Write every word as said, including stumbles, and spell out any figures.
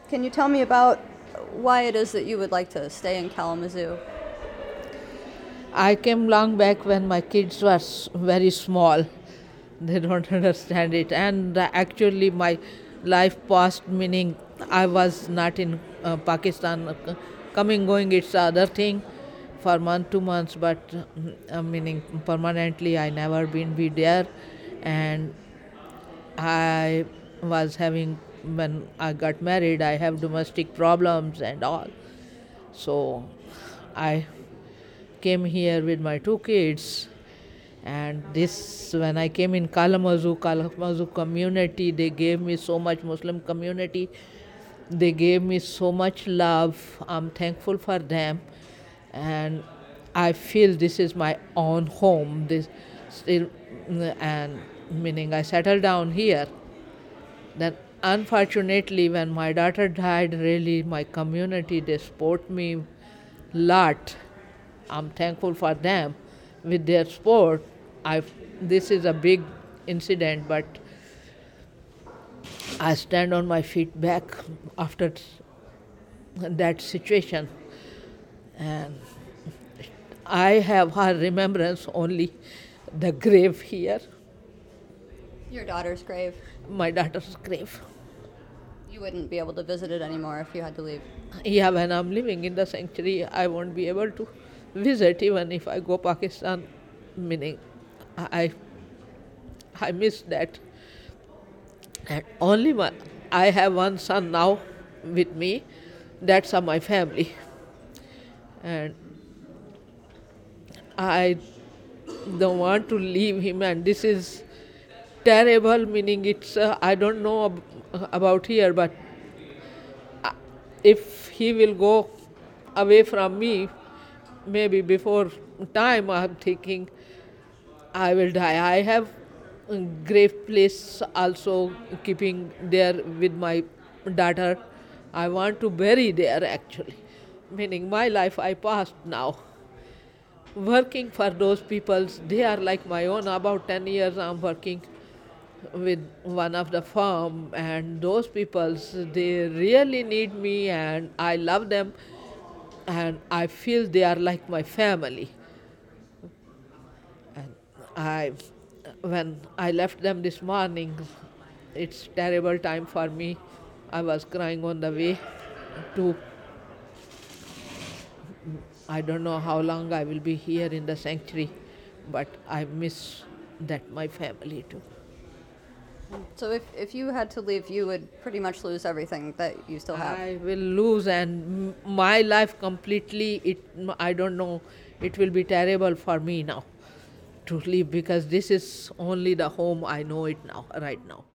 Can you tell me about why it is that you would like to stay in Kalamazoo? I came long back when my kids were s- very small. They don't understand it. And uh, actually, my life passed, meaning I was not in uh, Pakistan. Uh, Coming, going, it's the other thing for month to months, but uh, meaning permanently, I never been be there. And I was having, when I got married, I have domestic problems and all. So I came here with my two kids, and this, when I came in Kalamazoo, Kalamazoo community, they gave me so much, Muslim community, they gave me so much love. I'm thankful for them, and I feel this is my own home. This still, and meaning I settled down here. Then unfortunately, when my daughter died, really my community, they support me lot. I'm thankful for them with their support. I this is a big incident, but I stand on my feet back after that situation, and I have her remembrance only the grave here, Your daughter's grave. my daughter's grave. You wouldn't be able to visit it anymore if you had to leave. Yeah, when I'm living in the sanctuary, I won't be able to visit even if I go Pakistan. Meaning, I I miss that. And only my, I have one son now with me. That's uh, my family, and I don't want to leave him. And this is terrible. Meaning, it's uh, I don't know ab- about here, but if he will go away from me, maybe before time, I'm thinking I will die. I have a grave place also keeping there with my daughter. I want to bury there actually. Meaning my life I passed now. Working for those peoples, they are like my own. About ten years I'm working with one of the firm, and those peoples, they really need me, and I love them, and I feel they are like my family. And I, when I left them this morning, it's terrible time for me. I was crying on the way to, I don't know how long I will be here in the sanctuary, but I miss that my family too. So if, if you had to leave, you would pretty much lose everything that you still have. I will lose, and m- my life completely. It I don't know. It will be terrible for me now to leave, because this is only the home I know it now, right now.